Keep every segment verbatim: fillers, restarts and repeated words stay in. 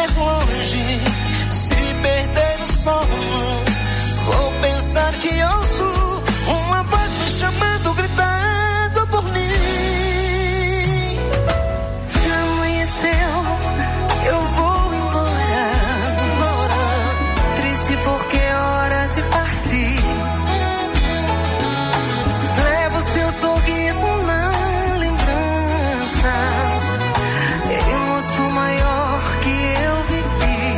estiver longe, se perder o sono, vou pensar que ouço uma voz me chamando, gritando por mim. Já amanheceu, eu vou embora, embora, triste porque é hora de partir. Levo seu sorriso na lembrança, emoção maior que eu vivi.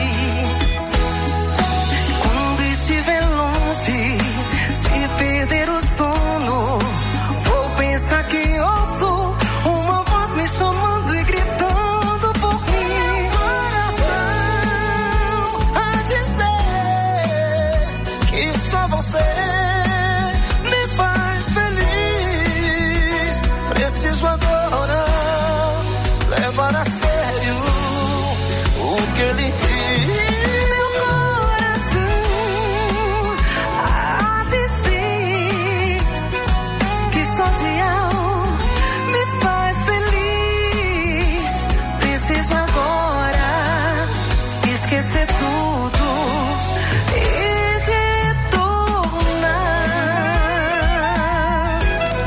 Quando estiver longe, se perder o sono, vou pensar que ouço uma voz me chamando e gritando por mim. Coração a dizer que só você me faz feliz. Preciso agora levar a sério o que ele diz. Meu coração há de dizer que só de amor me faz feliz. Preciso agora esquecer tudo e retornar.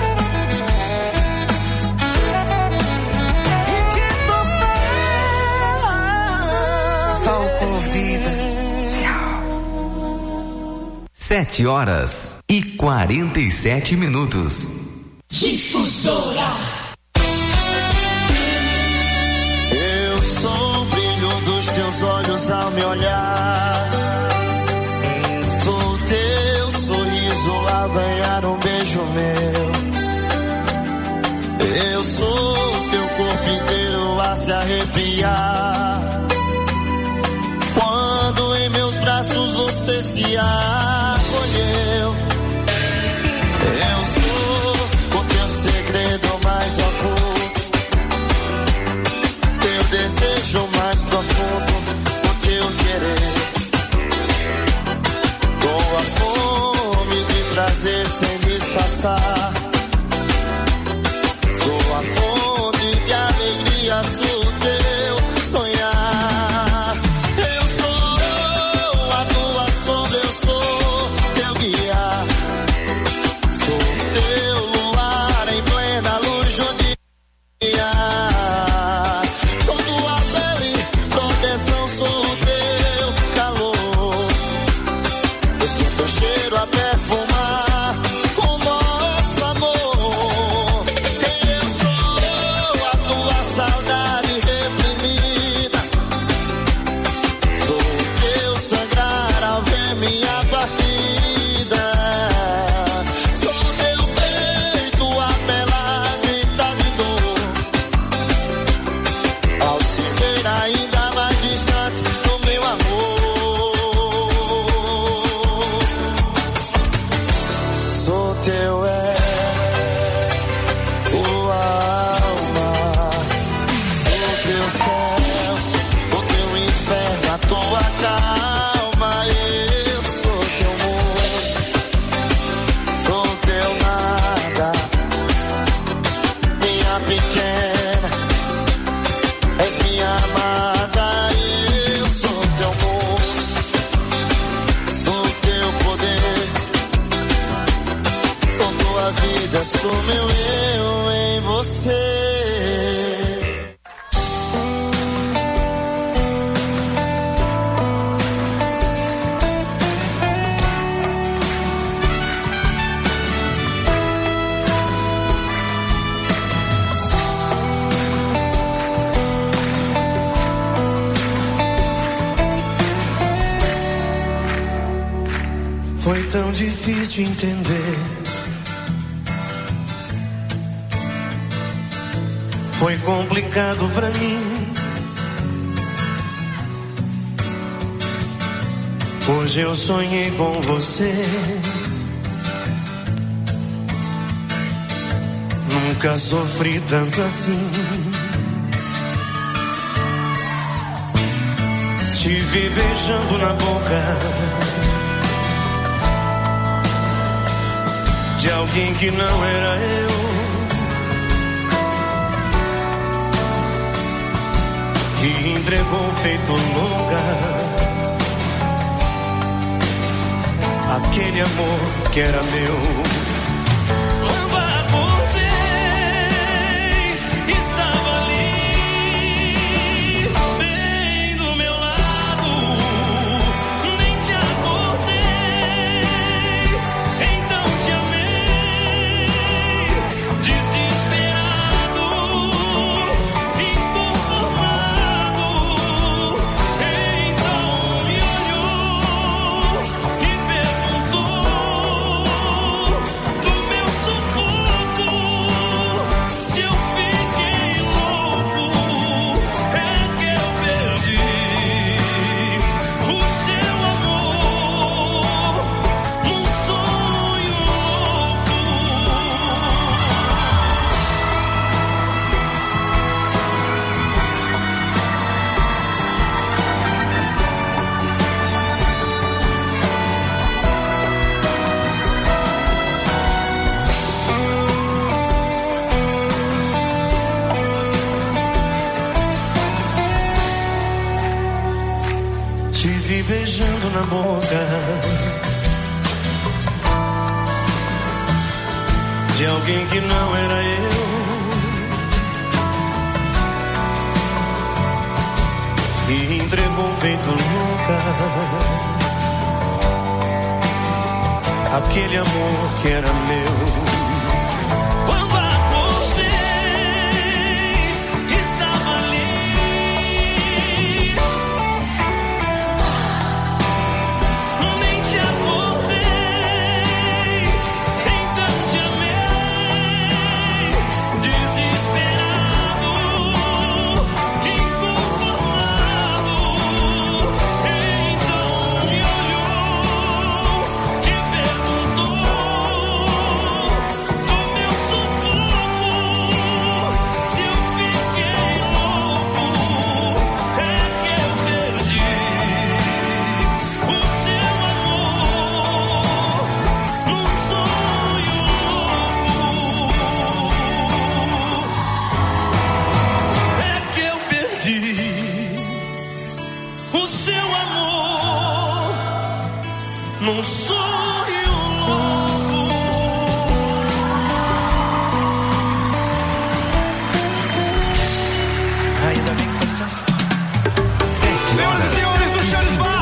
E retornar. Palco Vida. Tchau. Sete horas e quarenta e sete minutos. Difusora. Eu sou o brilho dos teus olhos ao me olhar. Sou o teu sorriso ao ganhar um beijo meu. Eu sou o teu corpo inteiro a se arrepiar. Quando em meus braços você se acolheu. Eu sou o teu segredo mais oculto, teu desejo mais profundo, o teu querer, com a fome de prazer sem disfarçar. Sou a fonte de alegria, sou o teu sonhar. Eu sou a tua sombra, eu sou teu guia. Sou teu luar em plena luz do dia. Sou tua pele, proteção, sou o teu calor. Eu sou teu cheiro a perfumar o nosso amor. Eu sou a tua saudade reprimida. Sou o teu sangrar ao ver minha partida. Sou teu peito a pelar, grita de dor, ao se ver ainda mais distante do meu amor. Sou teu é, tua alma. Sou teu céu, o teu inferno, a tua calma. Eu sou teu mundo, sou teu nada. Minha pequena, és minha amada. Eu sou teu mundo, sou teu poder, sou tua vida, sou meu eu em você. Foi tão difícil entender. Foi complicado pra mim. Hoje eu sonhei com você. Nunca sofri tanto assim. Te vi beijando na boca de alguém que não era eu. E entregou feito louca. Aquele amor que era meu. Quando acordei, estava ali, bem do meu lado. Nem te acordei, então te amei. Desesperado, inconformado. Então me olhou e perguntou do meu sufoco, se eu fiquei louco. É que eu perdi o seu amor num sonho louco. Te vi beijando na boca de alguém que não era eu. E entregou feito louca aquele amor que era meu. Quando acordei, estava ali, nem te acordei, então te amei. Desesperado, inconformado. Então me olhou e perguntou do meu sufoco, se eu fiquei louco. É que eu perdi o seu amor num sonho louco. É que eu perdi o seu amor num sonho louco. Ainda bem que foi só. Senhoras e senhores do Charles Bar,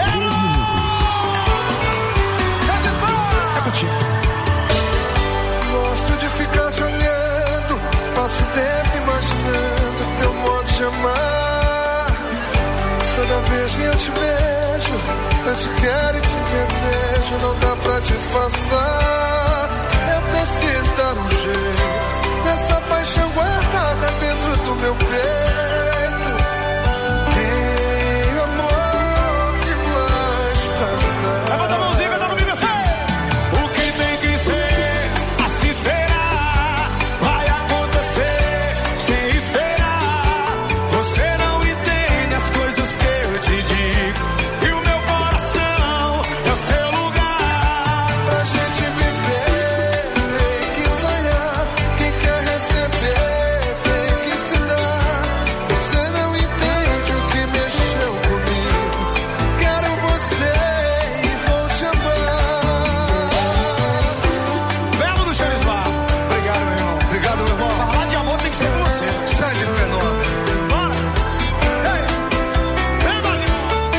é contigo. Gosto de ficar te olhando, passo tempo imaginando teu modo de amar. Toda vez que eu te vejo, eu te quero e te desejo, não dá pra disfarçar. Eu preciso dar um jeito nessa paixão guardada dentro do meu peito. Tenho amor demais pra dar. Levanta a mãozinha, canta comigo assim. O que tem que ser, assim será. Vai acontecer sem esperar. Você não entende as coisas que eu te digo. E o meu coração é o seu lugar. Pra gente viver, tem que sonhar. Quem quer receber, tem que se dar. Você não entende o que mexeu comigo. Quero você e vou te amar. Belo do Charles Bar. Obrigado, meu irmão. Obrigado, meu irmão. Falar de amor tem que ser com você. Charles Fenômeno. Bora. Ei! Vem, Brasil.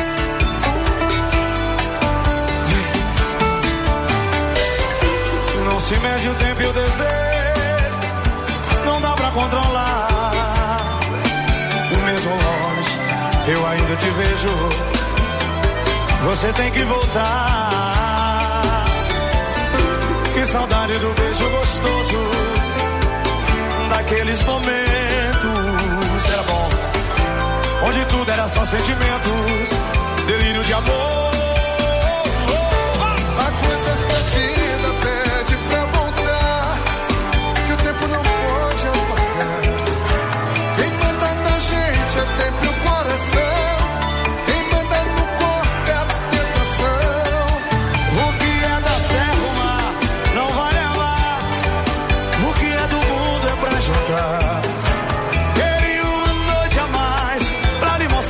Não se mede o tempo e o desejo, não dá pra controlar. Mesmo longe, eu ainda te vejo. Você tem que voltar. Que saudade do beijo gostoso, daqueles momentos. Era bom, onde tudo era só sentimentos, delírio de amor. Há coisas que a vida pede pra voltar, que o tempo não pode apagar. Quem manda na gente é sempre o coração. Quem manda no corpo é a tentação. O que é da terra, o mar não vai levar. O que é do mundo é pra juntar. Queria uma noite a mais pra lhe mostrar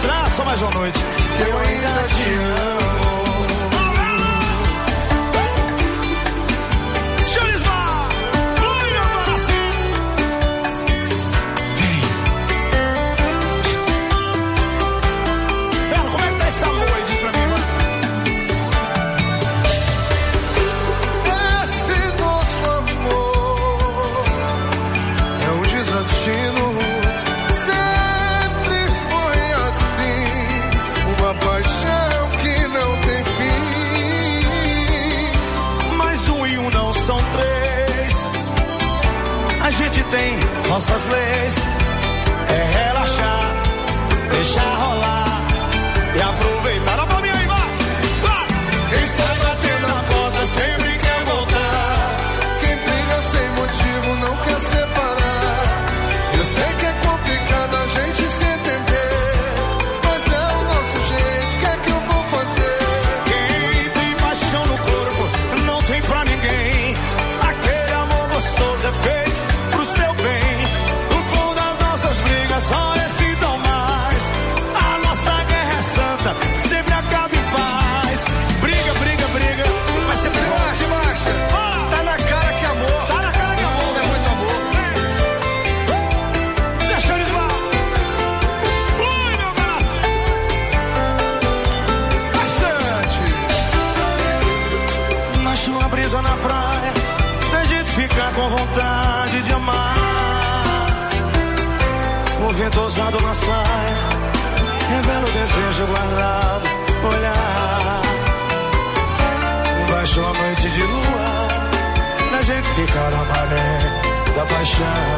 gente tem nossas leis. É relaxar, deixar rolar e aproveitar a família aí, vai! Vai! Quem sai batendo a porta sempre quer voltar. Quem briga sem motivo não quer separar. Eu sei que é complicado a gente se entender, mas é o nosso jeito, o que é que eu vou fazer? Quem tem paixão no corpo não tem pra ninguém. Aquele amor gostoso é feito pro seu bem. No fundo das nossas brigas só excitam mais. A nossa guerra é santa, sempre acaba em paz. Briga, briga, briga, mas sempre Relaxa, relaxa. Tá na cara que amor tá na cara de amor. é muito amor. Deixa eles lá. Ui, meu coração. Bastante. Mas uma brisa na praia, pra gente ficar com vontade de amar. O vento ousado na saia revela o desejo guardado, olhar. Baixou a noite de lua, pra gente ficar na maré da paixão.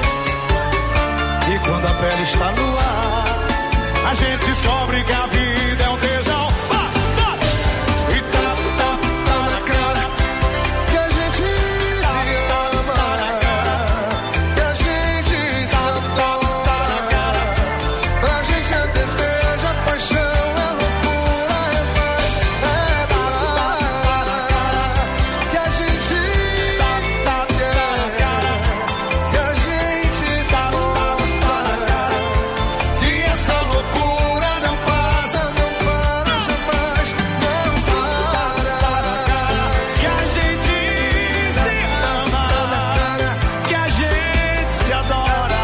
E quando a pele está no ar, a gente descobre que a vida é um tesão. Vai, vai! E tá, tá, tá na cara. Que a gente se ama, que a gente se adora. A gente é desejo, a paixão, a loucura, é paz, é dar. Que a gente quer, que a gente volta. Que essa loucura não passa, não para jamais, não para. Que a gente se ama, que a gente se adora.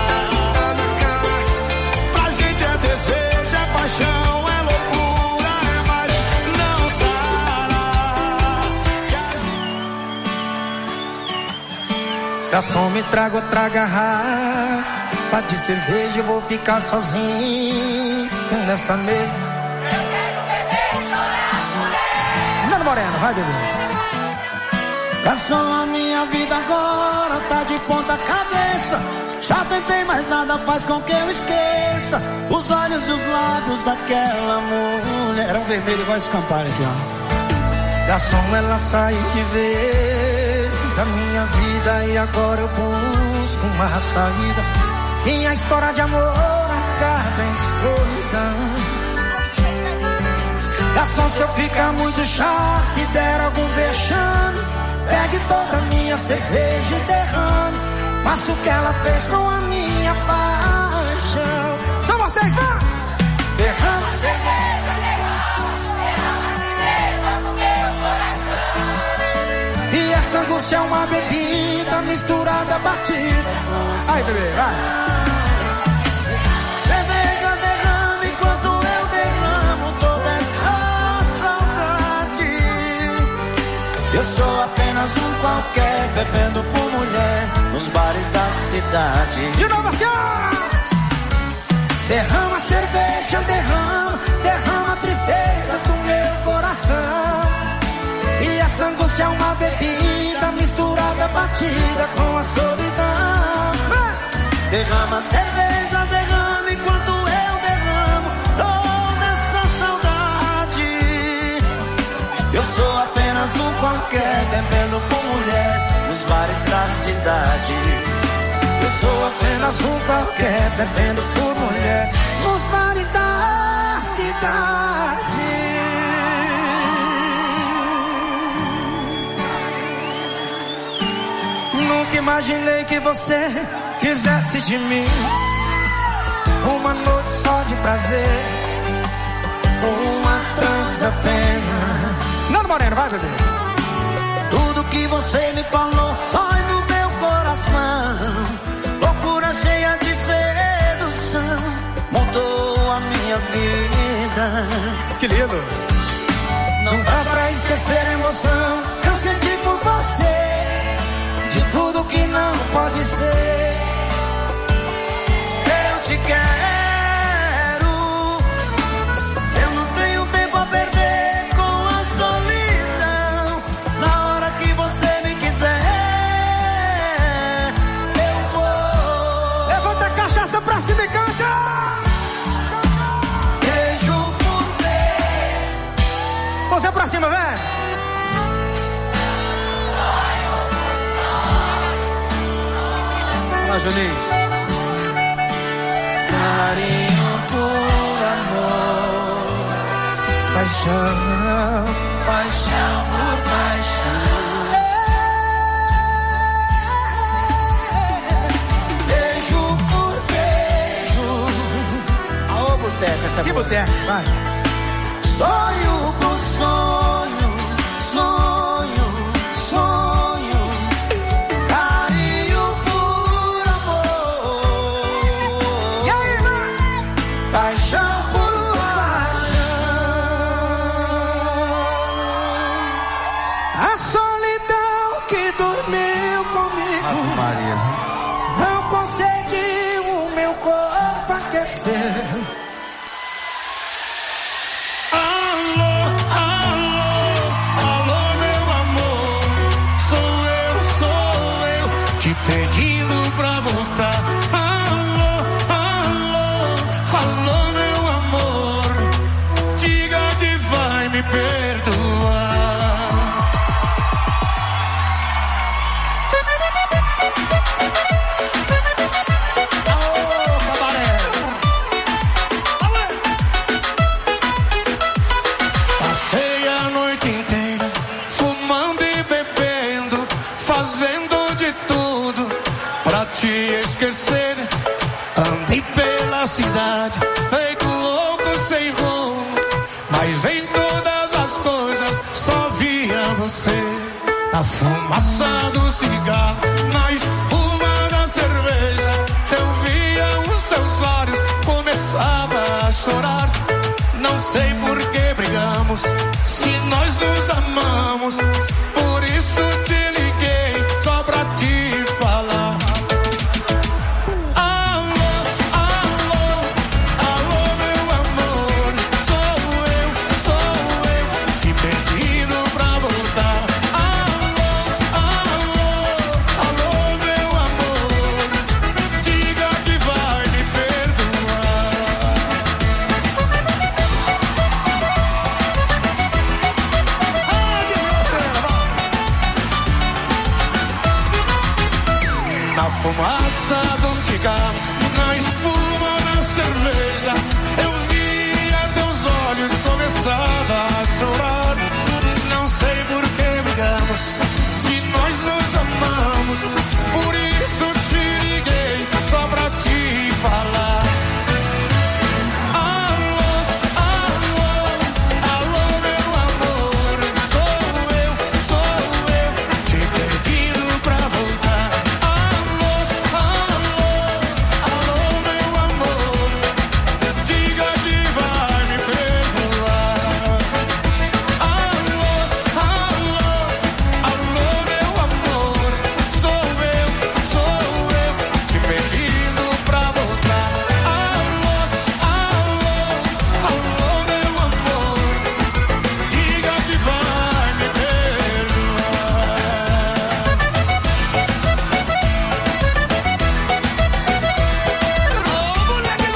Pra gente é desejo, é paixão, é loucura, é mais não sara. Que a gente... Garçom, me traga outra garrafa de cerveja, eu vou ficar sozinho nessa mesa. Nando Moreno, vai beber. Garçom, a minha vida agora tá de ponta cabeça. Já tentei, mas nada faz com que eu esqueça os olhos e os lábios daquela mulher. Era um vermelho igual esse Campari aqui, ó. Garçom, ela saiu de vez da minha vida e agora eu busco uma saída. Minha história de amor acaba em solidão. Garçom, se eu ficar muito chato e der algum vexame, pegue toda a minha cerveja e derrame. Faça o que ela fez com a minha paixão. São vocês, vá! Derrama cerveja, derrama, derrama tristeza no meu coração. E essa angústia é uma bebida misturada, batida. Ai, bebê, vai! Cerveja, derrama enquanto eu derramo toda essa saudade. Eu sou apenas um qualquer, bebendo por mulher nos bares da cidade. De novo assim, ó! Derrama cerveja, derrama, derrama a tristeza do meu coração. E essa angústia é uma bebida misturada, batida com a solidão. Derrama cerveja, derrama enquanto eu derramo toda essa saudade. Eu sou apenas um qualquer, bebendo por mulher nos bares da cidade. Eu sou apenas um qualquer, bebendo por mulher nos bares da cidade. Nunca imaginei que você quisesse de mim uma noite só de prazer, uma trans apenas. Nando Moreno, vai, bebê. Tudo que você me falou dói no meu coração. Loucura cheia de sedução mudou a minha vida. Que lindo. Não dá pra esquecer a emoção que eu senti por você. De tudo que não pode ser, eu te quero. Eu não tenho tempo a perder com a solidão. Na hora que você me quiser, eu lá, Juninho. Carinho por amor, paixão, paixão por paixão. Beijo por beijo. Aô, boteca, essa Que boa. boteca, vai. Sonho por sonho, sonho, sonho. Carinho por amor. E aí, vai? Paixão por paixão. A solidão que dormiu comigo. Ave Maria. Não conseguiu o meu corpo aquecer. Alô, alô, alô, meu amor. Sou eu, sou eu, te pedindo pra voltar. Alô, alô, alô, meu amor. Diga que vai me perdoar. Passei a noite inteira fumando e bebendo, fazendo de tudo pra te esquecer. Andei pela cidade, feito louco sem rumo, mas em todas as coisas só via você. Na fumaça do cigarro, na espuma da cerveja, eu via os seus olhos, começava a chorar. Não sei por que brigamos, se nós nos amamos. Por isso te liguei, só pra te falar. Alô, alô, alô, meu amor. Sou eu, sou eu, te pedindo pra voltar. Alô, alô, alô, meu amor. Diga que vai me perdoar. Na fumaça do cigarro, na espuma da cerveja, eu via teus olhos, começava a chorar. Não sei por que brigamos, se nós nos amamos. Por isso te liguei, só pra te falar. Alô, alô, alô, meu amor. Sou eu, sou eu, te pedindo pra voltar. Alô, alô, alô, meu amor. Diga que vai me perdoar. Alô, alô, alô, meu amor. Sou eu, sou eu, te pedindo pra voltar. Alô, alô, alô, meu amor. Diga que vai me perdoar. Ô, moleque!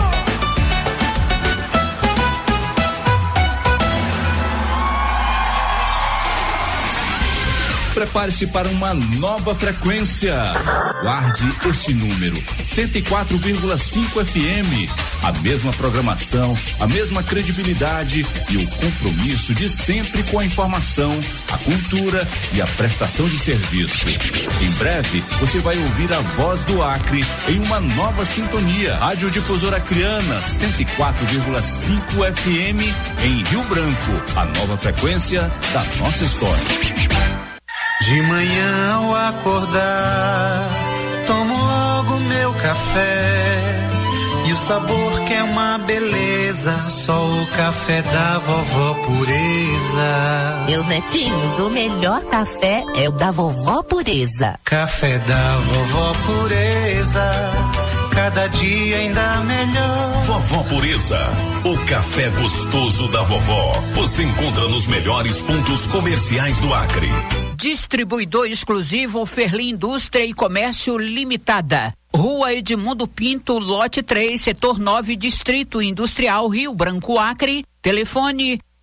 Prepare-se para uma nova frequência. Guarde este número, cento e quatro vírgula cinco F M. A mesma programação, a mesma credibilidade e o compromisso de sempre com a informação, a cultura e a prestação de serviço. Em breve, você vai ouvir a voz do Acre em uma nova sintonia. Rádio Difusora Acreana, cento e quatro vírgula cinco F M em Rio Branco. A nova frequência da nossa história. De manhã ao acordar, tomo logo meu café. E o sabor que é uma beleza, só o café da vovó Pureza. Meus netinhos, o melhor café é o da vovó Pureza. Café da vovó Pureza, cada dia ainda melhor. Vovó Pureza, o café gostoso da vovó. Você encontra nos melhores pontos comerciais do Acre. Distribuidor exclusivo Ferli Indústria e Comércio Limitada. Rua Edmundo Pinto, lote três, setor nove, Distrito Industrial, Rio Branco, Acre. Telefone três dois dois nove, cinco sete cinco nove. J.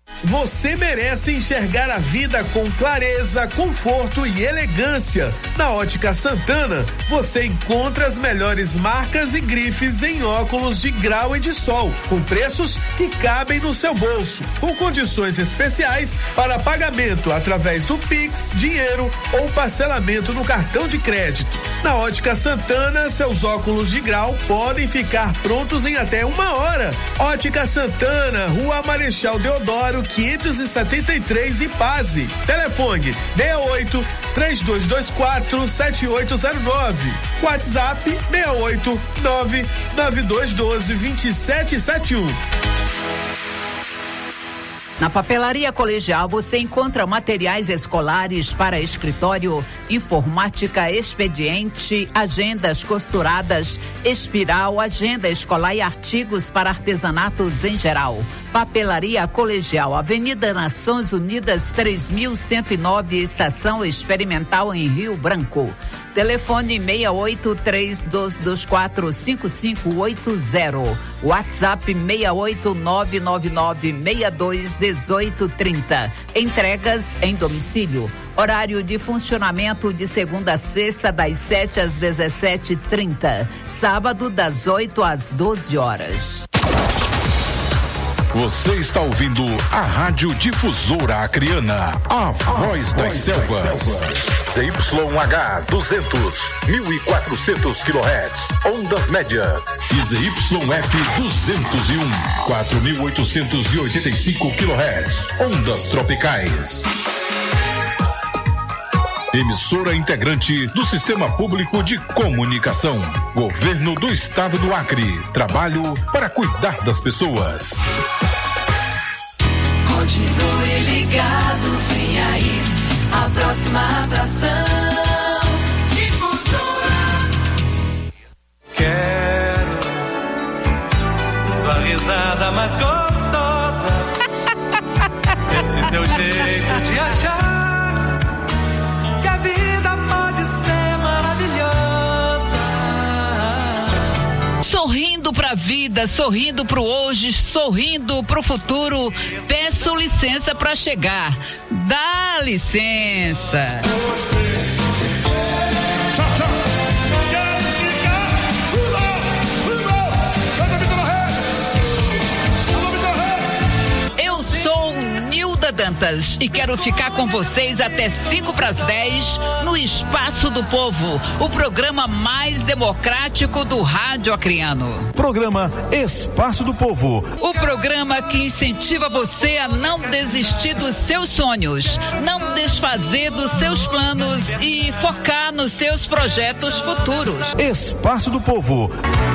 Você merece enxergar a vida com clareza, conforto e elegância. Na Ótica Santana, você encontra as melhores marcas e grifes em óculos de grau e de sol, com preços que cabem no seu bolso, com condições especiais para pagamento através do Pix, dinheiro ou parcelamento no cartão de crédito. Na Ótica Santana, seus óculos de grau podem ficar prontos em até uma hora. Ótica Santana, Rua Marechal Deodoro, quinhentos e setenta e três, Ipase. Telefone seis oito, três dois dois quatro, sete oito zero nove. WhatsApp seis oito, nove nove dois um dois, dois sete sete um. Na Papelaria Colegial você encontra materiais escolares para escritório, informática, expediente, agendas costuradas, espiral, agenda escolar e artigos para artesanatos em geral. Papelaria Colegial, Avenida Nações Unidas três mil cento e nove, Estação Experimental em Rio Branco. Telefone seis oito, três dois dois quatro, cinco cinco oito zero. WhatsApp seis oito, nove nove nove, seis dois um oito três zero. Entregas em domicílio. Horário de funcionamento de segunda a sexta, das sete às dezessete e trinta. Sábado, das oito às doze horas. Você está ouvindo a Rádio Difusora Acreana, a, a voz das, das selvas. Z Y H duzentos, mil e quatrocentos quilohertz, ondas médias. E Z Y F duzentos e um, quatro mil oitocentos e oitenta e cinco quilohertz, ondas tropicais. Emissora integrante do Sistema Público de Comunicação. Governo do Estado do Acre. Trabalho para cuidar das pessoas. Continue ligado, vem aí a próxima atração. Difusora. Quero sua risada mais gostosa. Esse seu jeito de achar que a vida pode ser maravilhosa. Sorrindo pra vida, sorrindo pro hoje, sorrindo pro futuro. Peço licença pra chegar. Dá licença. Dantas e quero ficar com vocês até cinco para as dez no Espaço do Povo, o programa mais democrático do rádio acreano. Programa Espaço do Povo, o programa que incentiva você a não desistir dos seus sonhos, não desfazer dos seus planos e focar nos seus projetos futuros. Espaço do Povo.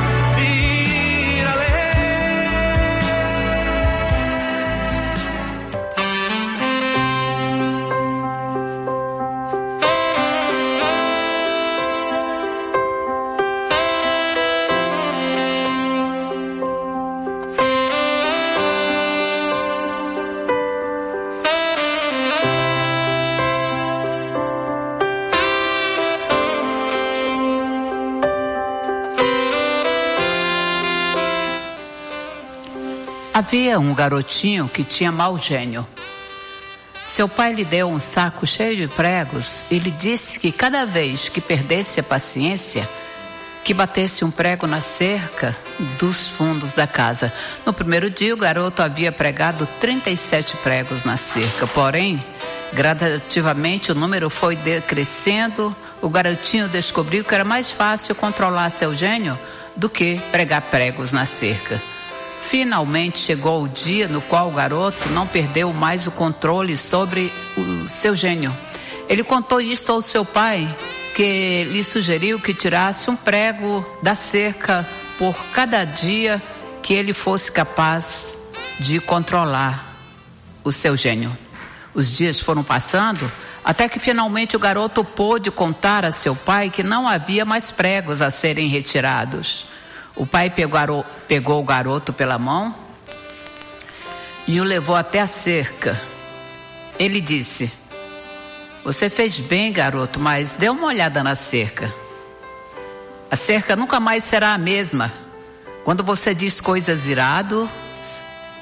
Havia um garotinho que tinha mau gênio. Seu pai lhe deu um saco cheio de pregos e lhe disse que cada vez que perdesse a paciência, que batesse um prego na cerca dos fundos da casa. No primeiro dia, o garoto havia pregado trinta e sete pregos na cerca, porém, gradativamente o número foi decrescendo. O garotinho descobriu que era mais fácil controlar seu gênio do que pregar pregos na cerca. Finalmente chegou o dia no qual o garoto não perdeu mais o controle sobre o seu gênio. Ele contou isto ao seu pai, que lhe sugeriu que tirasse um prego da cerca por cada dia que ele fosse capaz de controlar o seu gênio. Os dias foram passando, até que finalmente o garoto pôde contar a seu pai que não havia mais pregos a serem retirados. O pai pegou, pegou o garoto pela mão e o levou até a cerca. Ele disse: "Você fez bem, garoto, mas dê uma olhada na cerca. A cerca nunca mais será a mesma. Quando você diz coisas iradas,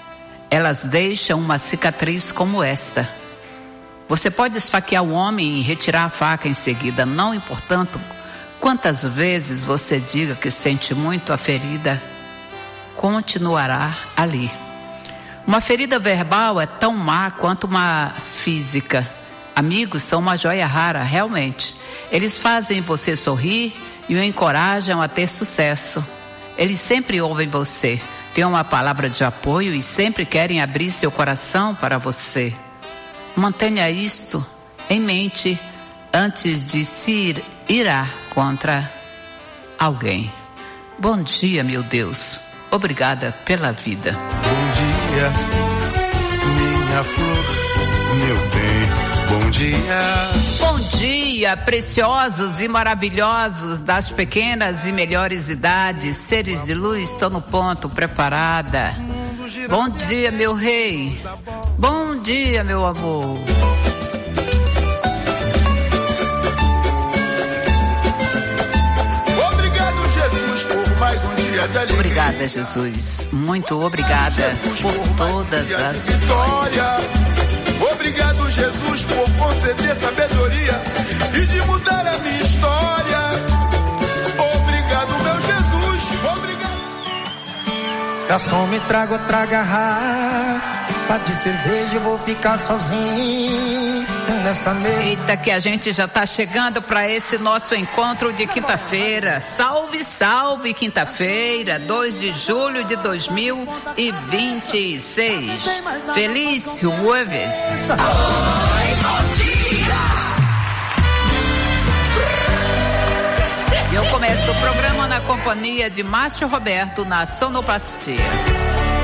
elas deixam uma cicatriz como esta. Você pode esfaquear o homem e retirar a faca em seguida, não importando quantas vezes você diga que sente muito, a ferida continuará ali. Uma ferida verbal é tão má quanto uma física. Amigos são uma joia rara, realmente. Eles fazem você sorrir e o encorajam a ter sucesso. Eles sempre ouvem você, têm uma palavra de apoio e sempre querem abrir seu coração para você. Mantenha isto em mente antes de se ir, irá contra alguém. Bom dia, meu Deus. Obrigada pela vida. Bom dia, minha flor, meu bem. Bom dia. Bom dia, preciosos e maravilhosos das pequenas e melhores idades, seres de luz, estou no ponto, preparada. Bom dia, meu rei. Bom dia, meu amor. Obrigado, Jesus, por mais um dia de alegria. Obrigada, Jesus. Muito obrigada Jesus, por, por todas as vitórias. Obrigado, Jesus, por conceder sabedoria e de mudar a minha história. Obrigado, meu Jesus. Obrigado. Garçom, me traga outra garrafa de cerveja, eu vou ficar sozinho nessa mesa. Eita, que a gente já tá chegando para esse nosso encontro de quinta-feira. Salve, salve, quinta-feira, dois de julho de dois mil e vinte e seis. Feliz Jueves. Oi, bom dia. E eu começo o programa na companhia de Márcio Roberto na sonoplastia.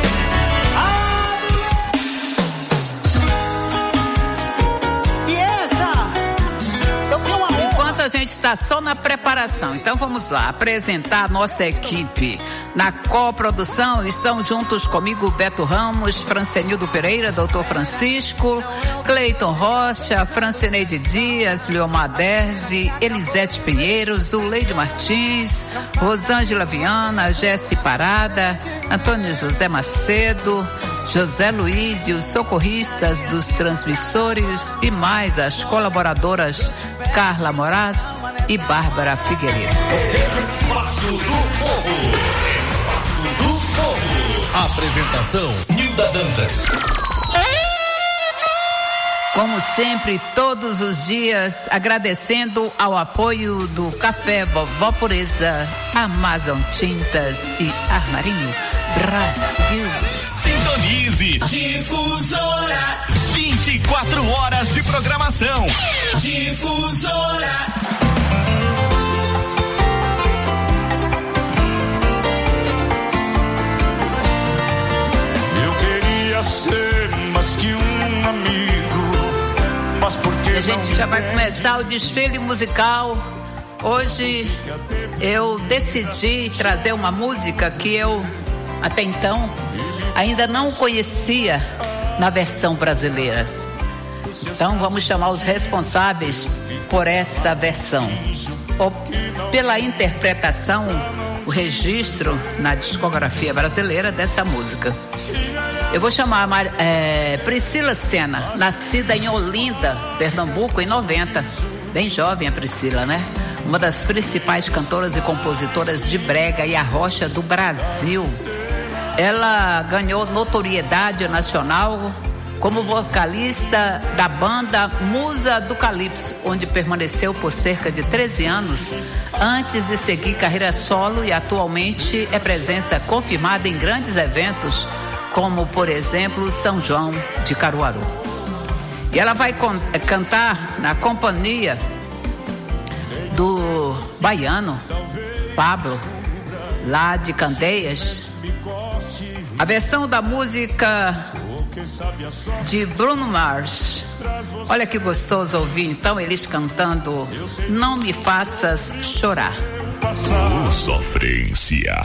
A gente está só na preparação, então vamos lá apresentar a nossa equipe. Na coprodução estão juntos comigo Beto Ramos, Francenildo Pereira, doutor Francisco, Cleiton Rocha, Francineide Dias, Leomar Derzi, Elisete Pinheiro, Zuleide Martins, Rosângela Viana, Jesse Parada, Antônio José Macedo, José Luiz e os socorristas dos transmissores e mais as colaboradoras Carla Moraes e Bárbara Figueiredo. Espaço do Povo. Espaço do Povo. Apresentação Nilda Dantas. Como sempre, todos os dias, agradecendo ao apoio do Café Vovó Pureza, Amazon Tintas e Armarinho Brasil. Sintonize. Difusora. vinte e quatro horas de programação. Difusora. Eu queria ser mais que um amigo, mas por que a gente já vai começar o desfile musical. Hoje eu decidi trazer uma música que eu até então ainda não conhecia na versão brasileira. Então vamos chamar os responsáveis por esta versão, ou pela interpretação, o registro na discografia brasileira dessa música. Eu vou chamar a é, Priscila Sena, nascida em Olinda, Pernambuco, em noventa. Bem jovem a Priscila, né? Uma das principais cantoras e compositoras de brega e arrocha do Brasil. Ela ganhou notoriedade nacional como vocalista da banda Musa do Calypso, onde permaneceu por cerca de treze anos, antes de seguir carreira solo, e atualmente é presença confirmada em grandes eventos, como, por exemplo, São João de Caruaru. E ela vai con- cantar na companhia do baiano Pablo, lá de Candeias, a versão da música de Bruno Mars. Olha que gostoso ouvir então eles cantando Não Me Faças Chorar. Oh, sofrência.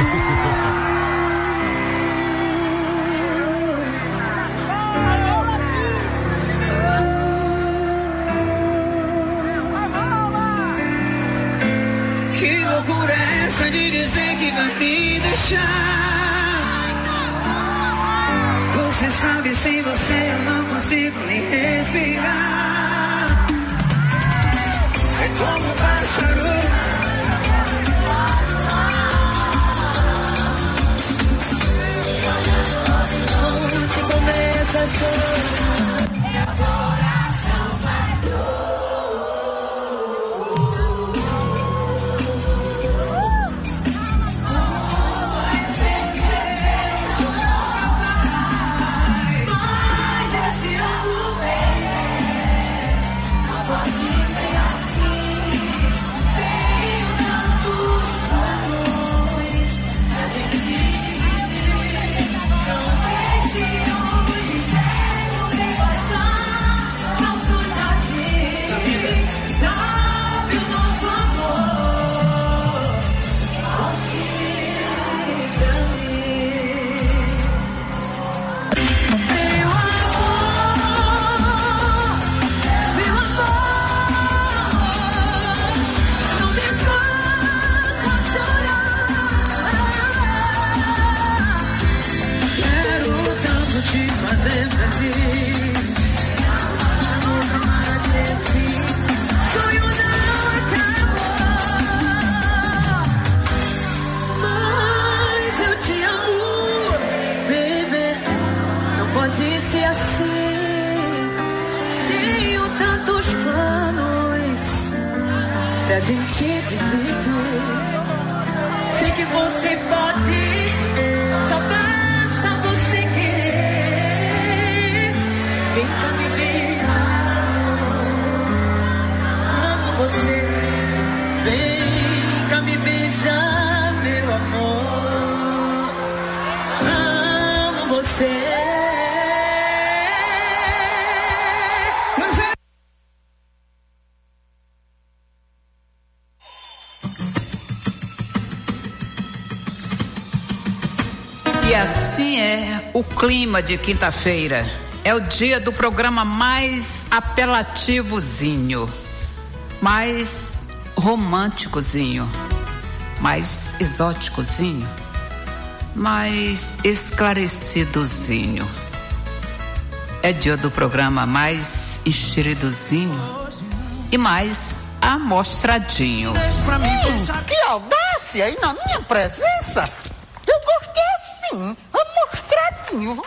Que loucura é essa de dizer que vai me deixar? Você sabe, sem você eu não consigo nem respirar. É como um pássaro. Que começa a chorar. A gente dividir. Sei que você pode, só basta você querer. Vem cá, me beija, amo você. Vem cá, me beija, meu amor. Amo você. E assim é o clima de quinta-feira. É o dia do programa mais apelativozinho, mais românticozinho, mais exóticozinho, mais esclarecidozinho. É dia do programa mais enxeridozinho e mais amostradinho. Hum, que audácia aí na minha presença! Eu gostei assim, amostradinho.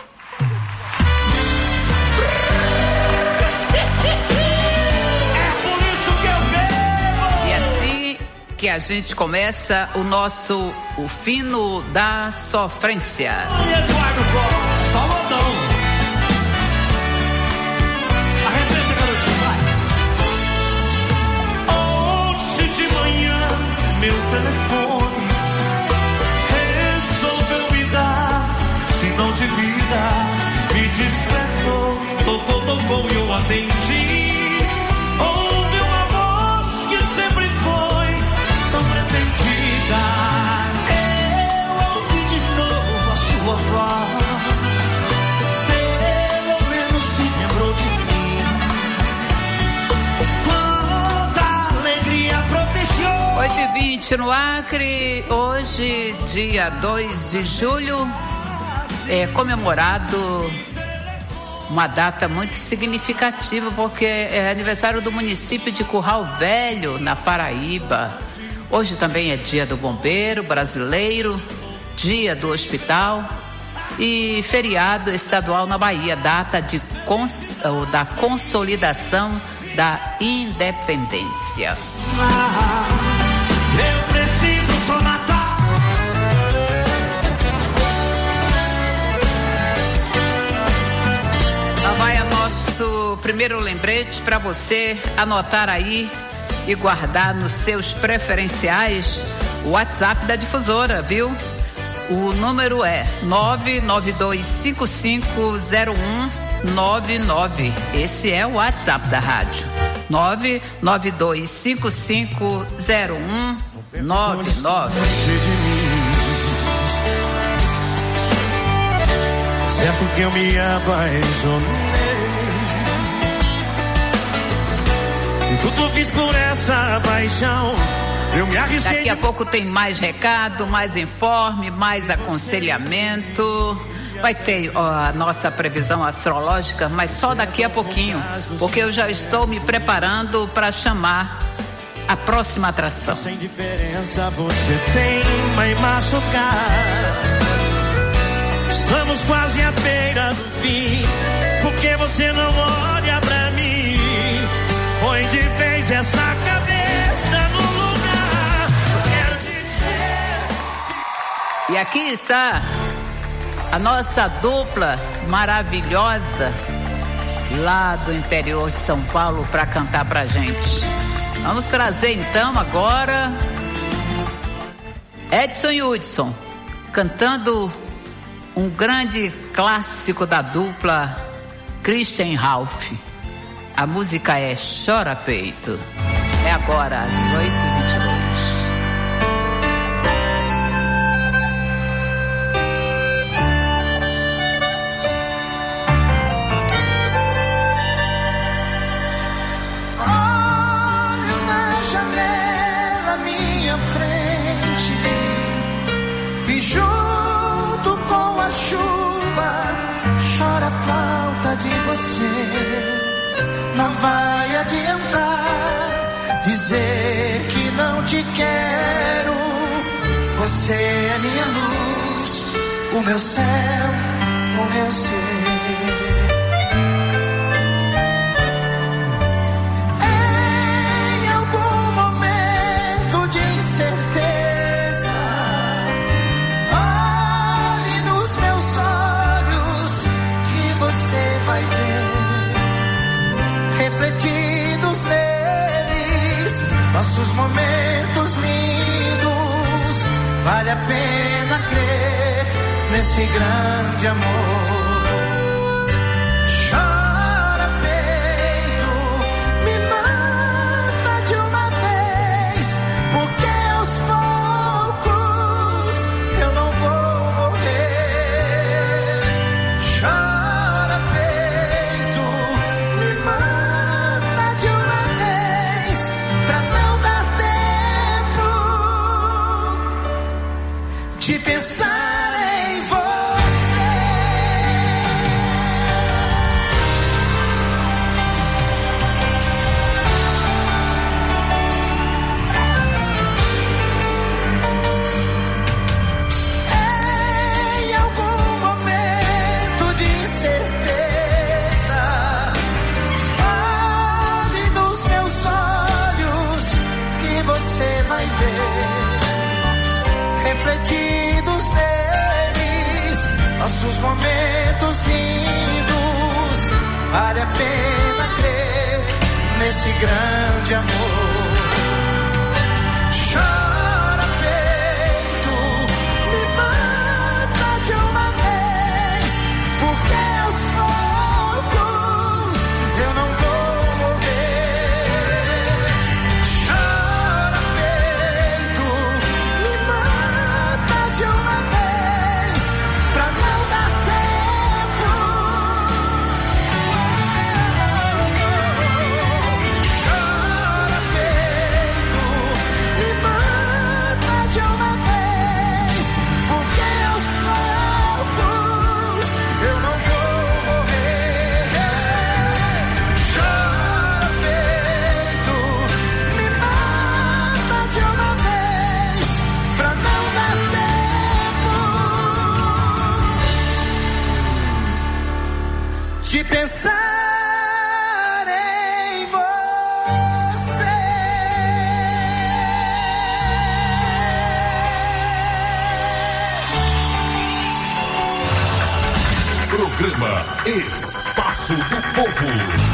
E assim que a gente começa o nosso o fino da sofrência. Eduardo Costa, Salvadão. Arrebenta, garotinho, vai. Ontem de manhã, meu telefone resolveu me dar sinal de vida. Me despertou, tocou, tocou e eu atendi. Ouvi uma voz que sempre foi tão pretendida. Eu ouvi de novo a sua voz. Pelo menos se lembrou de mim. Quanta alegria propiciou. oito e vinte no Acre, hoje, dia dois de julho, é comemorado uma data muito significativa, porque é aniversário do município de Curral Velho, na Paraíba. Hoje também é dia do bombeiro brasileiro, dia do hospital e feriado estadual na Bahia, data de cons, da consolidação da independência. Eu preciso só matar. Lá vai o nosso primeiro lembrete para você anotar aí e guardar nos seus preferenciais o WhatsApp da Difusora, viu? O número é nove nove dois cinco cinco zero um nove nove. Esse é o WhatsApp da rádio. nove nove dois cinco cinco zero um nove nove. Certo que eu me apaixonei. E tudo fiz por essa paixão. Eu me arrisquei. Daqui a pouco tem mais recado, mais informe, mais aconselhamento. vai ter ó, a nossa previsão astrológica, mas só daqui a pouquinho, porque eu já estou me preparando para chamar a próxima atração. Sem diferença você teima em machucar. Estamos quase à beira do fim, porque você não olha pra mim. Põe de vez essa cabeça no lugar. Só quero te dizer. E aqui está a nossa dupla maravilhosa lá do interior de São Paulo para cantar pra gente. Vamos trazer então agora Edson e Hudson cantando um grande clássico da dupla Christian Ralph. A música é Chora Peito. É agora às oito e vinte e dois. Não vai adiantar dizer que não te quero. Você é minha luz, o meu céu, o meu ser. Em algum momento de incerteza, olhe nos meus olhos que você vai ver. Refletidos neles, nossos momentos lindos. Vale a pena crer nesse grande amor. Chora peito, me mata de uma vez, porque aos poucos eu não vou morrer. Chora peito, me mata de uma vez, pra não dar tempo de pensar em você. Em algum momento de incerteza, olhe nos meus olhos que você vai ver. Refletidos neles, nossos momentos lindos. Vale a pena crer nesse grande amor. Chora peito, me mata de uma vez, porque aos poucos eu não vou morrer. Chora peito, me mata de uma vez, pra não dar tempo. Chora peito, me mata de uma vez, porque aos poucos eu não vou morrer. Chora peito, me mata de uma vez, pra não dar tempo de pensar em você. Programa Espaço do Povo.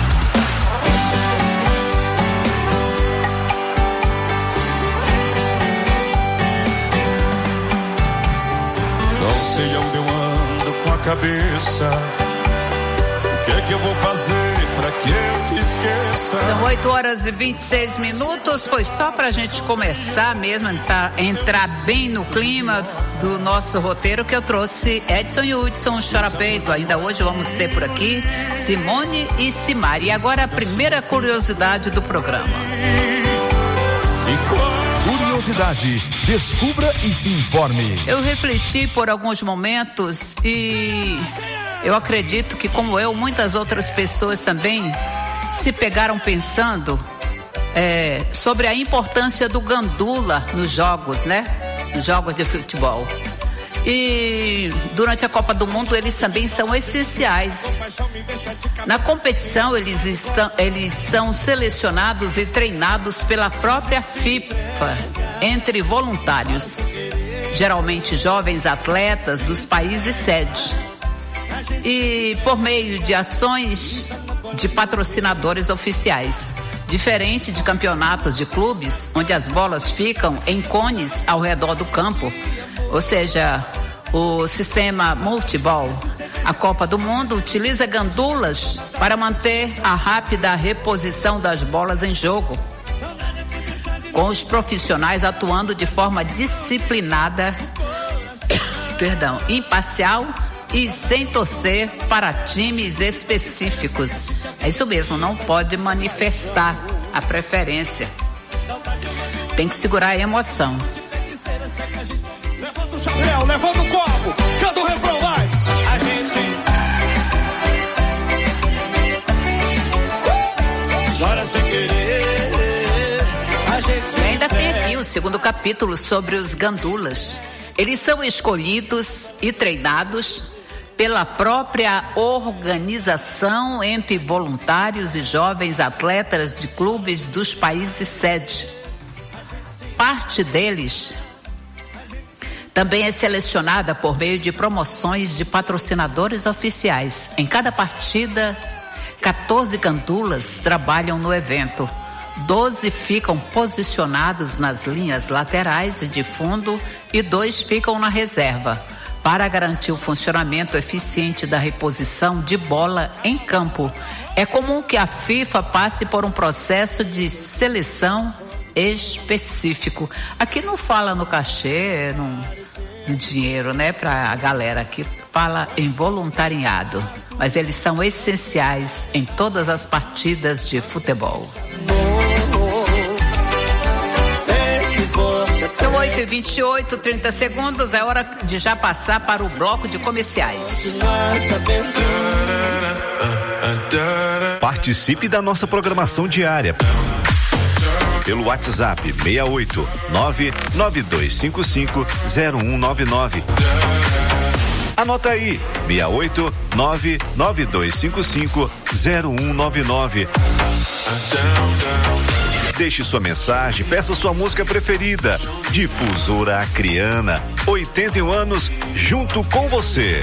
Não sei onde eu ando com a cabeça. O que é que eu vou fazer pra que eu te esqueça? São oito horas e vinte e seis minutos. Foi só pra gente começar mesmo, entrar, entrar bem no clima do nosso roteiro que eu trouxe Edson e Hudson, Chora Peito. Ainda hoje vamos ter por aqui Simone e Simari. E agora a primeira curiosidade do programa. curiosidade, descubra e se informe. Eu refleti por alguns momentos e eu acredito que, como eu, muitas outras pessoas também se pegaram pensando é, sobre a importância do gandula nos jogos, né? Nos jogos de futebol. E durante a Copa do Mundo eles também são essenciais. Na competição eles, estão, eles são selecionados e treinados pela própria FIFA entre voluntários, geralmente jovens atletas dos países sede, e por meio de ações de patrocinadores oficiais. Diferente de campeonatos de clubes, onde as bolas ficam em cones ao redor do campo, ou seja, o sistema multiball, a Copa do Mundo utiliza gandulas para manter a rápida reposição das bolas em jogo, com os profissionais atuando de forma disciplinada, perdão, imparcial e sem torcer para times específicos. É isso mesmo, não pode manifestar a preferência. Tem que segurar a emoção. Levanta o chapéu, levanta o copo, canta o refrão, vai! A gente chora sem querer. A gente e ainda tem aqui o segundo capítulo sobre os gandulas. Eles são escolhidos e treinados pela própria organização entre voluntários e jovens atletas de clubes dos países sede. Parte deles também é selecionada por meio de promoções de patrocinadores oficiais. Em cada partida, quatorze gandulas trabalham no evento. doze ficam posicionados nas linhas laterais e de fundo e dois ficam na reserva, para garantir o funcionamento eficiente da reposição de bola em campo. É comum que a FIFA passe por um processo de seleção específico. Aqui não fala no cachê, no, no dinheiro, né, para a galera. Aqui fala em voluntariado, mas eles são essenciais em todas as partidas de futebol. São oito e vinte e oito, trinta segundos, é hora de já passar para o bloco de comerciais. Participe da nossa programação diária pelo WhatsApp seis oito nove nove dois cinco cinco zero um nove nove. Anota aí, seis oito nove nove dois cinco cinco zero um nove nove. Deixe sua mensagem, peça sua música preferida. Difusora Acreana, oitenta e um anos, junto com você.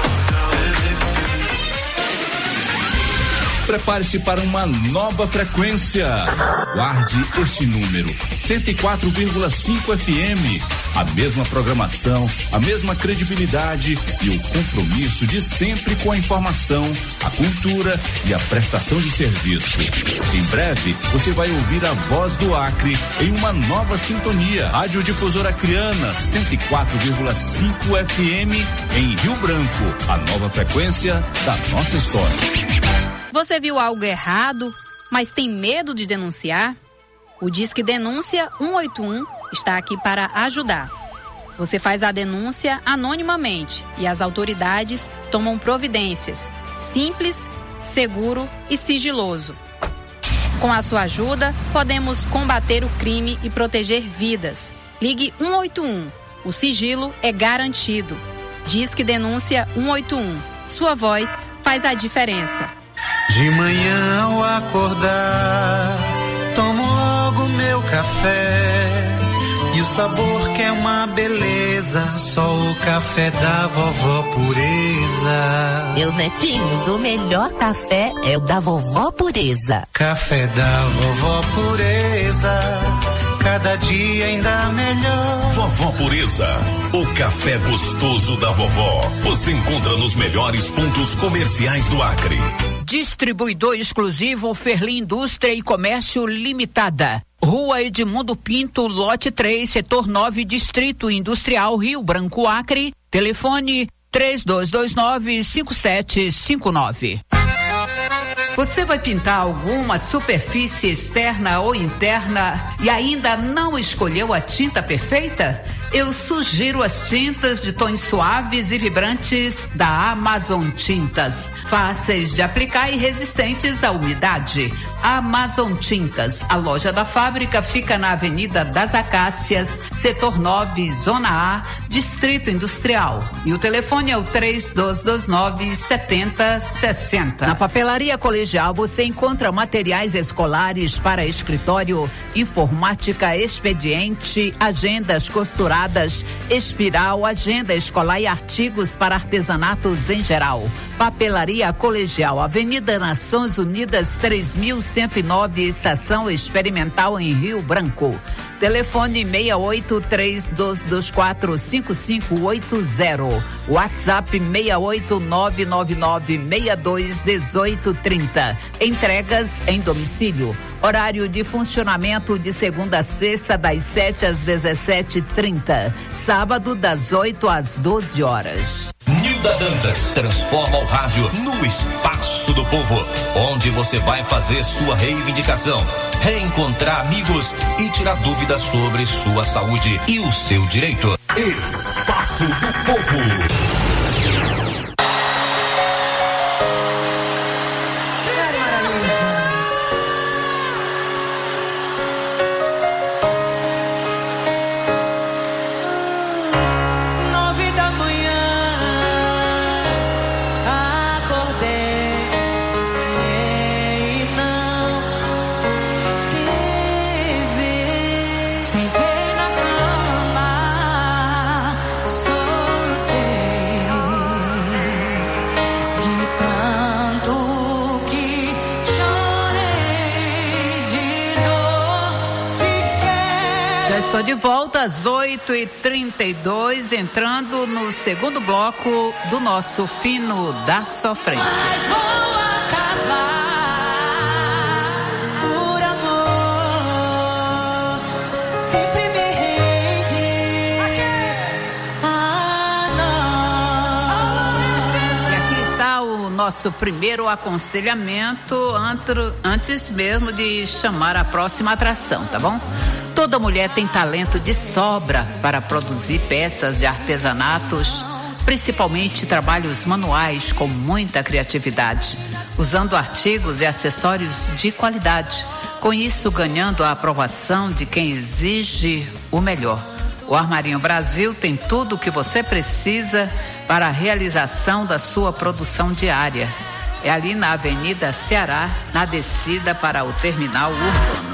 Prepare-se para uma nova frequência. Guarde este número, cento e quatro vírgula cinco F M. A mesma programação, a mesma credibilidade e o compromisso de sempre com a informação, a cultura e a prestação de serviço. Em breve, você vai ouvir a voz do Acre em uma nova sintonia. Rádio Difusora Acreana, cento e quatro vírgula cinco F M em Rio Branco. A nova frequência da nossa história. Você viu algo errado, mas tem medo de denunciar? O Disque Denúncia um oito um está aqui para ajudar. Você faz a denúncia anonimamente e as autoridades tomam providências. Simples, seguro e sigiloso. Com a sua ajuda, podemos combater o crime e proteger vidas. Ligue um oito um. O sigilo é garantido. Disque Denúncia um oito um. Sua voz faz a diferença. De manhã ao acordar, tomo logo meu café. E o sabor que é uma beleza, só o café da vovó Pureza. Meus netinhos, o melhor café é o da vovó Pureza. Café da vovó Pureza, cada dia ainda melhor. Vovó Pureza, o café gostoso da vovó. Você encontra nos melhores pontos comerciais do Acre. Distribuidor exclusivo Ferli Indústria e Comércio Limitada. Rua Edmundo Pinto, lote três, setor nove, Distrito Industrial, Rio Branco, Acre. Telefone três dois dois nove, cinco sete cinco nove. Você vai pintar alguma superfície externa ou interna e ainda não escolheu a tinta perfeita? Eu sugiro as tintas de tons suaves e vibrantes da Amazon Tintas. Fáceis de aplicar e resistentes à umidade. Amazon Tintas. A loja da fábrica fica na Avenida das Acácias, Setor nove, Zona A, Distrito Industrial. E o telefone é o três dois dois nove, sete zero seis zero. Na Papelaria Colegial você encontra materiais escolares para escritório, informática, expediente, agendas costuradas, espiral, agenda escolar e artigos para artesanatos em geral. Papelaria Colegial, Avenida Nações Unidas três mil cento e nove, Estação Experimental em Rio Branco. Telefone seis oito três dois dois quatro cinco cinco oito zero. WhatsApp seis oito nove nove nove seis dois um oito três zero. Entregas em domicílio. Horário de funcionamento de segunda a sexta, das sete às dezessete e trinta. Sábado, das oito às doze horas. Nilda Dantas transforma o rádio no espaço do povo, onde você vai fazer sua reivindicação, reencontrar amigos e tirar dúvidas sobre sua saúde e o seu direito. Espaço do Povo. Estou de volta às oito e trinta e dois, entrando no segundo bloco do nosso Fino da Sofrência. Mas vou acabar por amor, sempre me rende. Ah, não. E aqui está o nosso primeiro aconselhamento antes mesmo de chamar a próxima atração, tá bom? Toda mulher tem talento de sobra para produzir peças de artesanatos, principalmente trabalhos manuais com muita criatividade, usando artigos e acessórios de qualidade, com isso ganhando a aprovação de quem exige o melhor. O Armarinho Brasil tem tudo o que você precisa para a realização da sua produção diária. É ali na Avenida Ceará, na descida para o Terminal Urbano.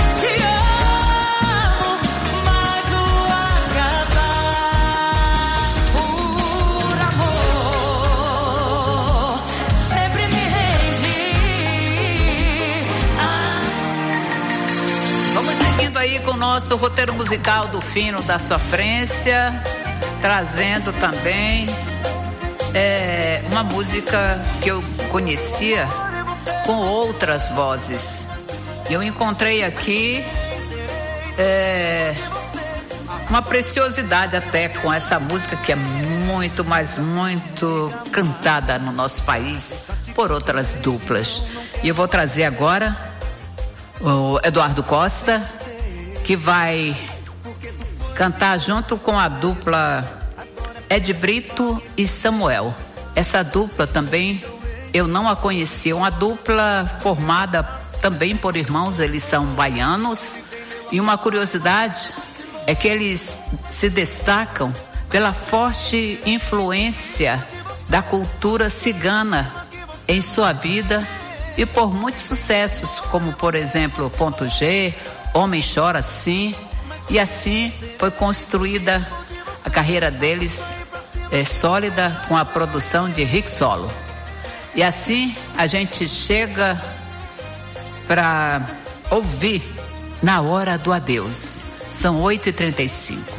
Aí com o nosso roteiro musical do Fino da Sofrência, trazendo também é, uma música que eu conhecia com outras vozes. Eu encontrei aqui é, uma preciosidade até com essa música que é muito, mas muito cantada no nosso país por outras duplas. E eu vou trazer agora o Eduardo Costa, que vai cantar junto com a dupla Ed Brito e Samuel. Essa dupla também eu não a conhecia, uma dupla formada também por irmãos, eles são baianos, e uma curiosidade é que eles se destacam pela forte influência da cultura cigana em sua vida e por muitos sucessos, como por exemplo Ponto G, Homem Chora Sim, e assim foi construída a carreira deles é, sólida com a produção de Rick Solo. E assim a gente chega para ouvir Na Hora do Adeus. São oito e trinta e cinco.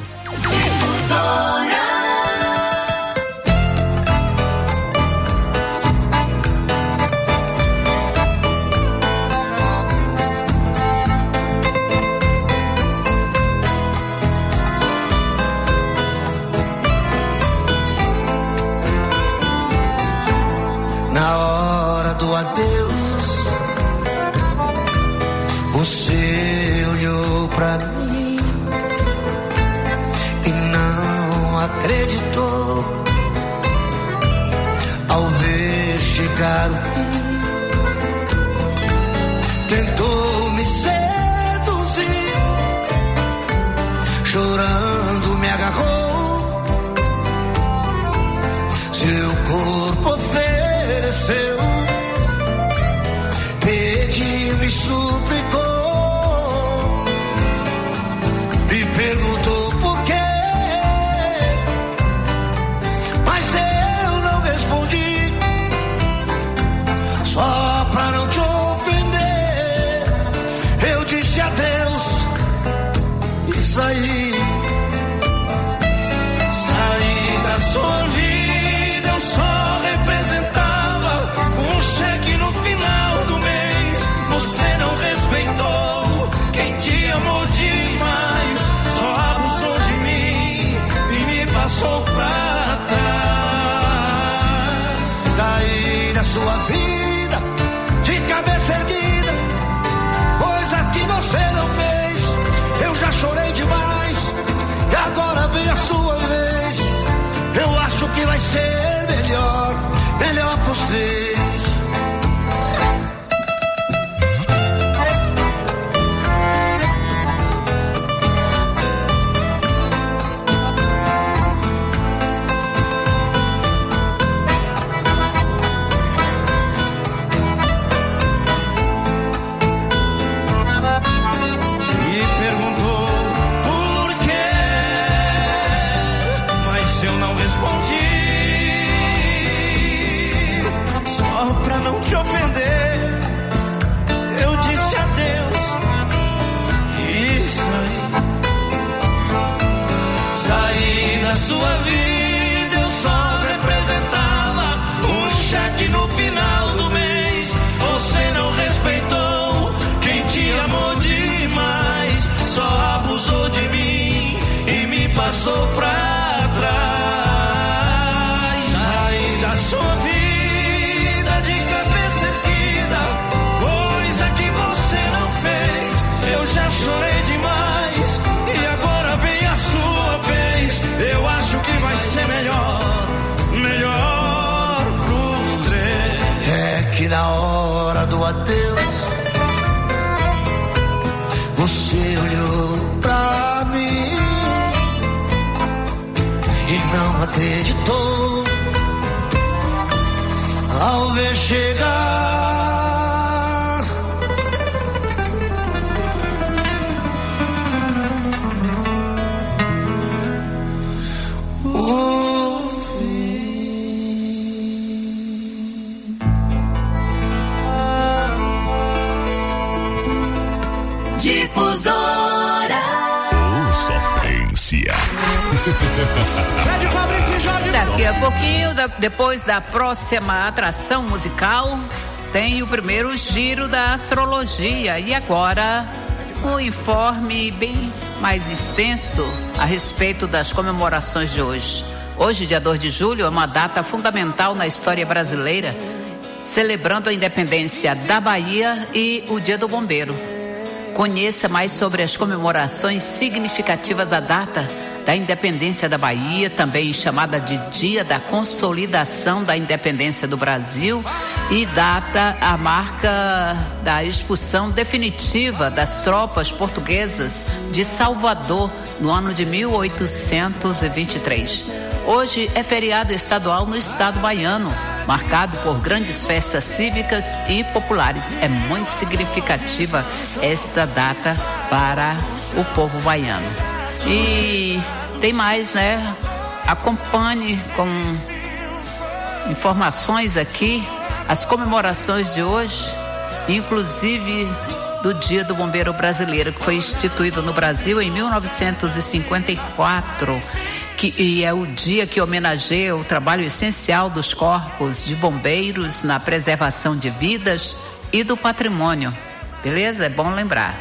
Na hora do adeus, pra mim e não acreditou ao ver chegar o fim. Tentou me seduzir, chorando me agarrou, seu corpo ofereceu, pediu, me suplicou, me perguntou por quê, mas eu não respondi, só pra não te ofender, eu disse adeus e saí, saí da sua vida, eu só representava um cheque no final do mês, você não respeitou quem te amou demais, só abusou de mim e me passou pra trás. Saí da sua vida de cabeça erguida, coisa que você não fez, eu já chorei demais e agora vem a sua vez, eu acho que vai ser melhor, melhor pros três. Me perguntou por quê, mas eu não respondi, só pra não te ofender, eu disse adeus e saí, saí da sua vida, eu só representava um cheque no final do mês, você não respeitou quem te amou demais, só abusou de mim e me passou pra trás. Saí da sua vida de cabeça erguida, coisa que você não fez, eu já chorei demais e agora vem a sua vez, eu acho que vai ser melhor, melhor pros três. É que na hora do adeus você olhou pra mim e não acreditou ao ver chegar o Difusora. Ô, sofrência. Daqui a pouquinho, da- depois da próxima atração musical, tem o primeiro giro da astrologia. E agora, um informe bem mais extenso a respeito das comemorações de hoje. Hoje, dia dois de julho, é uma data fundamental na história brasileira, celebrando a independência da Bahia e o Dia do Bombeiro. Conheça mais sobre as comemorações significativas da data da independência da Bahia, também chamada de Dia da Consolidação da Independência do Brasil, e data a marca da expulsão definitiva das tropas portuguesas de Salvador no ano de mil oitocentos e vinte e três. Hoje é feriado estadual no estado baiano, marcado por grandes festas cívicas e populares. É muito significativa esta data para o povo baiano. E tem mais, né? Acompanhe com informações aqui as comemorações de hoje, inclusive do Dia do Bombeiro Brasileiro, que foi instituído no Brasil em mil novecentos e cinquenta e quatro. Que, e é o dia que homenageia o trabalho essencial dos corpos de bombeiros na preservação de vidas e do patrimônio. Beleza? É bom lembrar.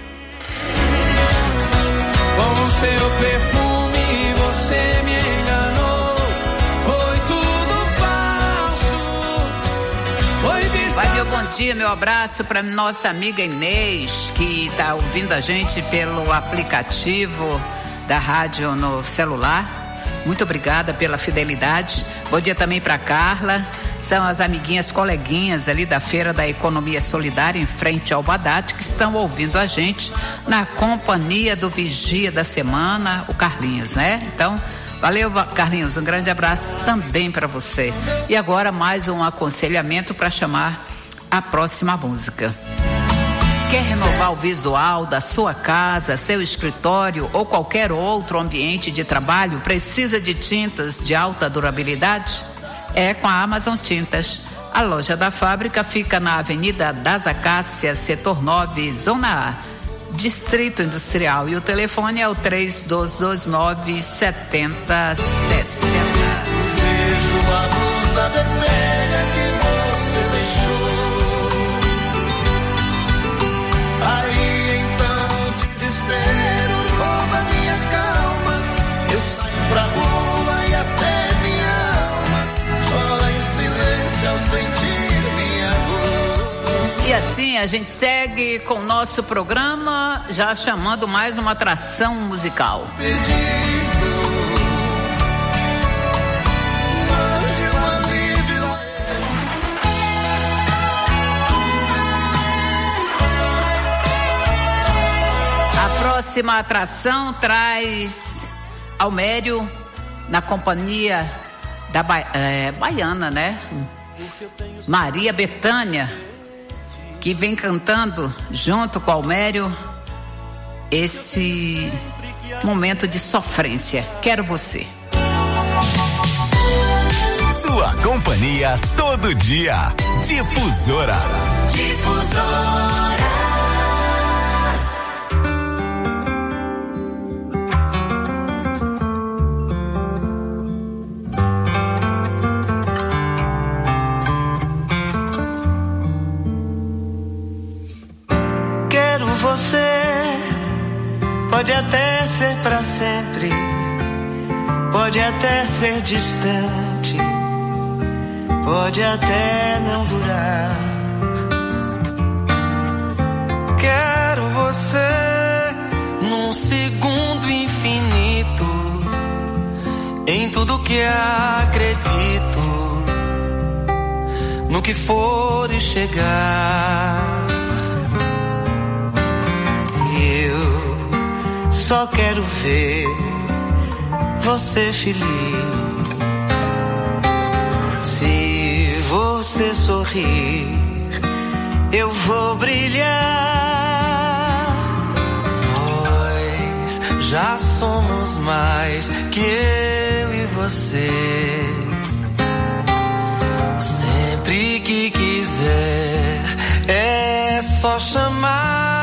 Com seu perfume você me enganou, foi tudo falso, foi vista. Vai, meu bom dia, meu abraço para nossa amiga Inês, que está ouvindo a gente pelo aplicativo da rádio no celular. Muito obrigada pela fidelidade. Bom dia também para Carla. São as amiguinhas, coleguinhas ali da Feira da Economia Solidária, em frente ao Badate, que estão ouvindo a gente na companhia do Vigia da Semana, o Carlinhos, né? Então, valeu, Carlinhos, um grande abraço também para você. E agora mais um aconselhamento para chamar a próxima música. Quer renovar o visual da sua casa, seu escritório ou qualquer outro ambiente de trabalho? Precisa de tintas de alta durabilidade? É com a Amazon Tintas. A loja da fábrica fica na Avenida das Acácias, setor nove, Zona A, Distrito Industrial. E o telefone é o três dois dois nove, sete zero seis zero. Vejo a blusa vermelha que você deixou. Aí então desespero rouba minha calma. Eu saio pra rua e até minha alma chora em silêncio ao sentir minha dor. E assim a gente segue com o nosso programa, já chamando mais uma atração musical. A próxima atração traz Almério na companhia da ba é, baiana, né? Maria Bethânia, que vem cantando junto com Almério esse momento de sofrência. Quero você. Sua companhia todo dia. Difusora. Difusora. Você pode até ser pra sempre, pode até ser distante, pode até não durar. Quero você num segundo infinito, em tudo que acredito, no que for e chegar. Eu só quero ver você feliz. Se você sorrir, eu vou brilhar. Nós já somos mais que eu e você. Sempre que quiser, é só chamar.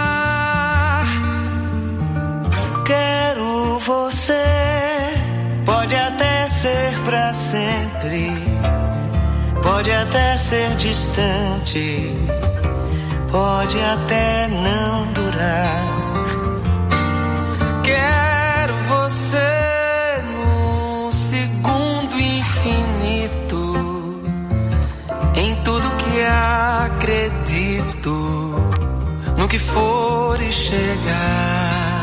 Quero você, pode até ser pra sempre, pode até ser distante, pode até não durar.